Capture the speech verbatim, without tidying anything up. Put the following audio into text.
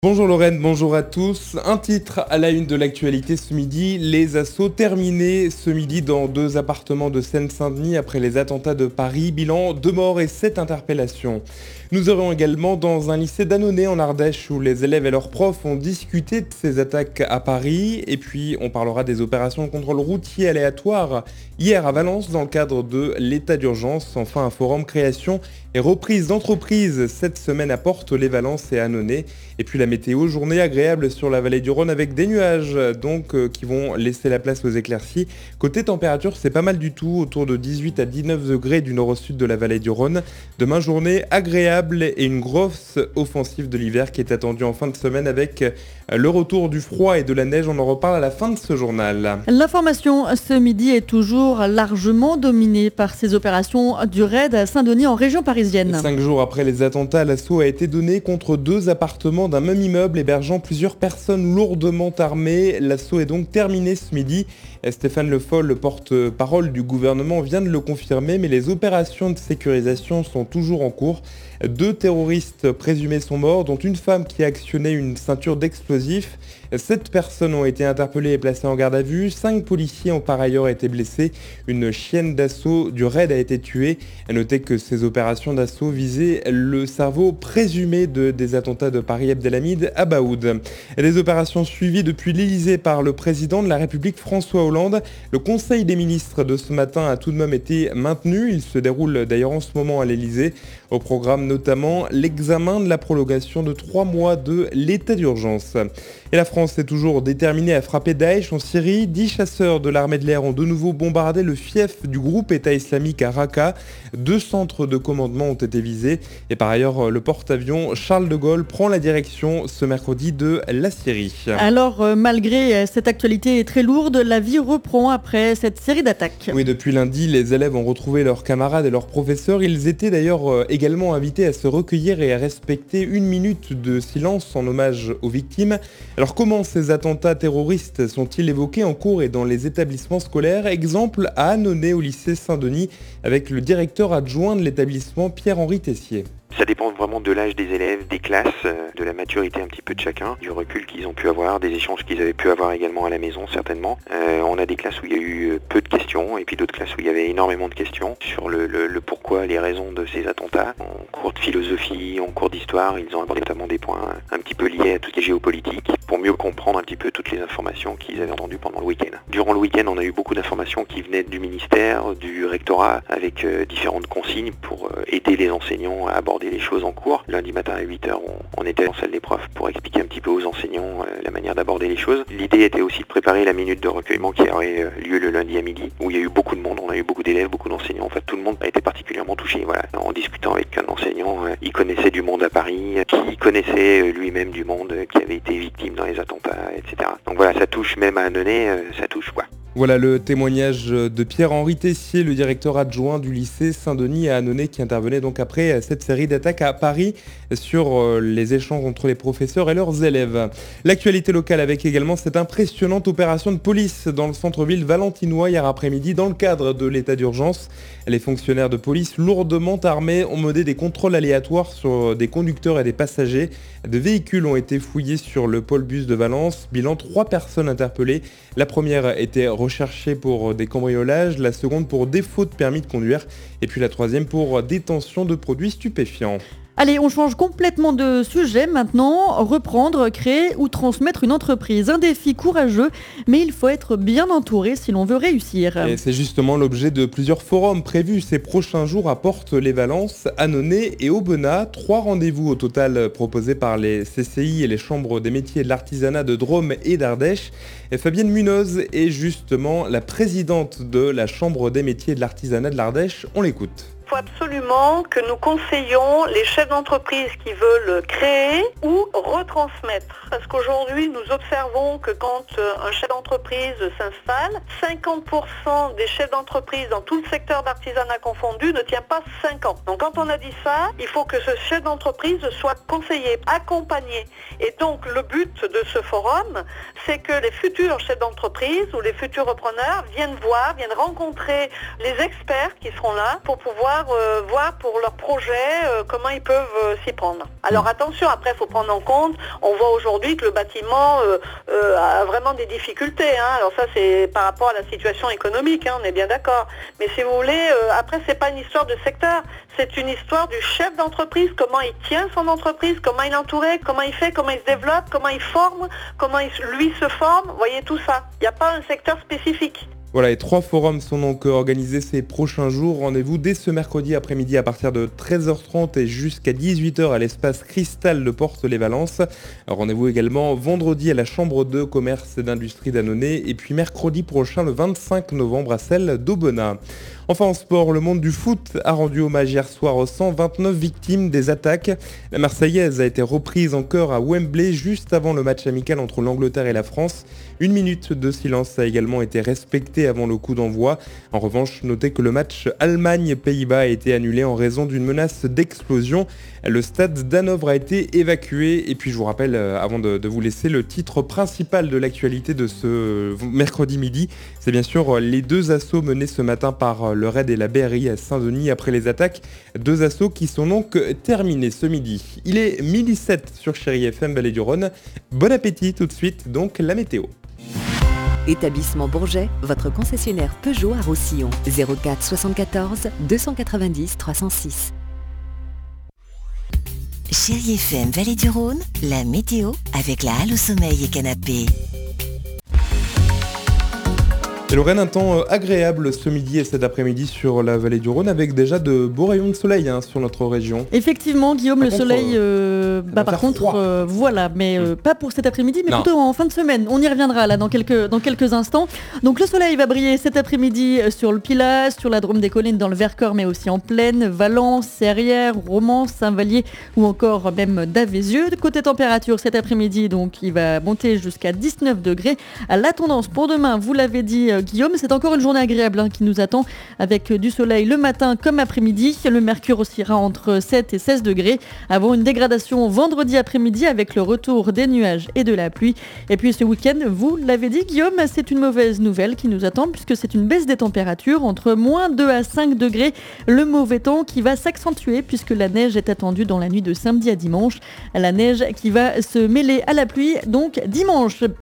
Bonjour Lorraine, bonjour à tous. Un titre à la une de l'actualité ce midi, les assauts terminés ce midi dans deux appartements de Seine-Saint-Denis après les attentats de Paris. Bilan, deux morts et sept interpellations. Nous aurons également dans un lycée d'Annonay en Ardèche où les élèves et leurs profs ont discuté de ces attaques à Paris. Et puis on parlera des opérations de contrôle routier aléatoire hier à Valence dans le cadre de l'état d'urgence. Enfin un forum création et reprise d'entreprise cette semaine à Portes-les-Valences et Annonay. Et puis la météo, journée agréable sur la vallée du Rhône avec des nuages donc euh, qui vont laisser la place aux éclaircies. Côté température, c'est pas mal du tout, autour de dix-huit à dix-neuf degrés du nord au sud de la vallée du Rhône. Demain, journée agréable et une grosse offensive de l'hiver qui est attendue en fin de semaine avec le retour du froid et de la neige. On en reparle à la fin de ce journal. L'information ce midi est toujours largement dominée par ces opérations du raid à Saint-Denis en région parisienne. Cinq jours après les attentats, l'assaut a été donné contre deux appartements d'un même immeuble hébergeant plusieurs personnes lourdement armées. L'assaut est donc terminé ce midi. Stéphane Le Foll, le porte-parole du gouvernement, vient de le confirmer, mais les opérations de sécurisation sont toujours en cours. Deux terroristes présumés sont morts, dont une femme qui a actionné une ceinture d'explosifs. Sept personnes ont été interpellées et placées en garde à vue. Cinq policiers ont par ailleurs été blessés. Une chienne d'assaut du raid a été tuée. À noter que ces opérations d'assaut visaient le cerveau présumé de, des attentats de Paris Abdelhamid Abaoud. Les opérations suivies depuis l'Elysée par le président de la République François Hollande. Le conseil des ministres de ce matin a tout de même été maintenu. Il se déroule d'ailleurs en ce moment à l'Elysée. Au programme notamment l'examen de la prolongation de trois mois de l'état d'urgence. Et la France est toujours déterminée à frapper Daesh en Syrie. Dix chasseurs de l'armée de l'air ont de nouveau bombardé le fief du groupe État islamique à Raqqa. Deux centres de commandement ont été visés. Et par ailleurs, le porte-avions Charles de Gaulle prend la direction ce mercredi de la Syrie. Alors, euh, malgré cette actualité très lourde, la vie reprend après cette série d'attaques. Oui, depuis lundi, les élèves ont retrouvé leurs camarades et leurs professeurs. Ils étaient d'ailleurs euh, également invités à se recueillir et à respecter une minute de silence en hommage aux victimes. Alors comment ces attentats terroristes sont-ils évoqués en cours et dans les établissements scolaires? Exemple à Annonay au lycée Saint-Denis avec le directeur adjoint de l'établissement Pierre-Henri Tessier. Ça dépend vraiment de l'âge des élèves, des classes, de la maturité un petit peu de chacun, du recul qu'ils ont pu avoir, des échanges qu'ils avaient pu avoir également à la maison certainement. Euh, on a des classes où il y a eu peu de questions et puis d'autres classes où il y avait énormément de questions sur le, le, le pourquoi, les raisons de ces attentats. En cours de philosophie, en cours d'histoire, ils ont abordé notamment des points un petit peu liés à tout ce qui est géopolitique pour mieux comprendre un petit peu toutes les informations qu'ils avaient entendues pendant le week-end. Durant le week-end, on a eu beaucoup d'informations qui venaient du ministère, du rectorat, avec euh, différentes consignes pour euh, aider les enseignants à aborder les choses en cours. Lundi matin à huit heures, on, on était en salle des profs pour expliquer un petit peu aux enseignants euh, la manière d'aborder les choses. L'idée était aussi de préparer la minute de recueillement qui aurait euh, lieu le lundi à midi, où il y a eu beaucoup de monde, on a eu beaucoup d'élèves, beaucoup d'enseignants. En fait, tout le monde a été particulièrement touché. Voilà. En discutant avec un enseignant, euh, il connaissait du monde à Paris, euh, qui connaissait euh, lui-même du monde euh, qui avait été victime dans les attentats, et cetera. Donc voilà, ça touche même à Annonay, euh, ça touche quoi. Voilà le témoignage de Pierre-Henri Tessier, le directeur adjoint du lycée Saint-Denis à Annonay, qui intervenait donc après cette série d'attaques à Paris sur les échanges entre les professeurs et leurs élèves. L'actualité locale avec également cette impressionnante opération de police dans le centre-ville valentinois hier après-midi dans le cadre de l'état d'urgence. Les fonctionnaires de police lourdement armés ont mené des contrôles aléatoires sur des conducteurs et des passagers. Des véhicules ont été fouillés sur le pôle bus de Valence. Bilan, trois personnes interpellées. La première était recherchée pour des cambriolages, la seconde pour défaut de permis de conduire et puis la troisième pour détention de produits stupéfiants. Allez, on change complètement de sujet maintenant. Reprendre, créer ou transmettre une entreprise. Un défi courageux, mais il faut être bien entouré si l'on veut réussir. Et c'est justement l'objet de plusieurs forums prévus ces prochains jours à Portes-les-Valences, Annonay et Aubenas. Trois rendez-vous au total proposés par les C C I et les chambres des métiers et de l'artisanat de Drôme et d'Ardèche. Et Fabienne Munoz est justement la présidente de la chambre des métiers et de l'artisanat de l'Ardèche. On l'écoute. Il faut absolument que nous conseillons les chefs d'entreprise qui veulent créer ou retransmettre. Parce qu'aujourd'hui, nous observons que quand un chef d'entreprise s'installe, cinquante pour cent des chefs d'entreprise dans tout le secteur d'artisanat confondu ne tient pas cinq ans. Donc quand on a dit ça, il faut que ce chef d'entreprise soit conseillé, accompagné. Et donc le but de ce forum, c'est que les futurs chefs d'entreprise ou les futurs repreneurs viennent voir, viennent rencontrer les experts qui seront là pour pouvoir pouvoir euh, voir pour leur projet euh, comment ils peuvent euh, s'y prendre. Alors attention, après il faut prendre en compte, on voit aujourd'hui que le bâtiment euh, euh, a vraiment des difficultés. Hein. Alors ça c'est par rapport à la situation économique, hein, on est bien d'accord. Mais si vous voulez, euh, après c'est pas une histoire de secteur, c'est une histoire du chef d'entreprise, comment il tient son entreprise, comment il est entouré, comment il fait, comment il se développe, comment il forme, comment il, lui se forme, vous voyez tout ça. Il n'y a pas un secteur spécifique. Voilà, et trois forums sont donc organisés ces prochains jours. Rendez-vous dès ce mercredi après-midi à partir de treize heures trente et jusqu'à dix-huit heures à l'espace Cristal de Portes-les-Valences. Rendez-vous également vendredi à la Chambre de commerce et d'industrie d'Annonay et puis mercredi prochain le vingt-cinq novembre à celle d'Aubenas. Enfin en sport, le monde du foot a rendu hommage hier soir aux cent vingt-neuf victimes des attaques. La Marseillaise a été reprise en chœur à Wembley juste avant le match amical entre l'Angleterre et la France. Une minute de silence a également été respectée avant le coup d'envoi. En revanche, notez que le match Allemagne-Pays-Bas a été annulé en raison d'une menace d'explosion. Le stade d'Hanovre a été évacué. Et puis je vous rappelle, avant de, de vous laisser, le titre principal de l'actualité de ce mercredi midi, c'est bien sûr les deux assauts menés ce matin par le R A I D et la B R I à Saint-Denis après les attaques. Deux assauts qui sont donc terminés ce midi. Il est midi sept sur Chérie F M Vallée du Rhône. Bon appétit tout de suite, donc la météo. Établissement Bourget, votre concessionnaire Peugeot à Roussillon. zéro quatre soixante-quatorze deux cent quatre-vingt-dix trois cent six. Chérie F M Vallée du Rhône, la météo avec la halle au sommeil et canapé. Et Lorraine, un temps agréable ce midi et cet après-midi sur la vallée du Rhône avec déjà de beaux rayons de soleil hein, sur notre région. Effectivement, Guillaume, par le contre, soleil, euh, bah, par contre, euh, voilà, mais euh, pas pour cet après-midi, mais non. plutôt en fin de semaine. On y reviendra là dans quelques, dans quelques instants. Donc le soleil va briller cet après-midi sur le Pilat, sur la Drôme des Collines, dans le Vercors, mais aussi en Plaine, Valence, Serrières, Romans, Saint-Vallier ou encore même d'Avézieux. Côté température, cet après-midi, donc il va monter jusqu'à dix-neuf degrés. La tendance pour demain, vous l'avez dit, Guillaume, c'est encore une journée agréable hein, qui nous attend avec du soleil le matin comme après-midi. Le mercure oscillera entre sept et seize degrés avant une dégradation vendredi après-midi avec le retour des nuages et de la pluie. Et puis ce week-end, vous l'avez dit Guillaume, c'est une mauvaise nouvelle qui nous attend puisque c'est une baisse des températures entre moins deux à cinq degrés. Le mauvais temps qui va s'accentuer puisque la neige est attendue dans la nuit de samedi à dimanche. La neige qui va se mêler à la pluie donc dimanche.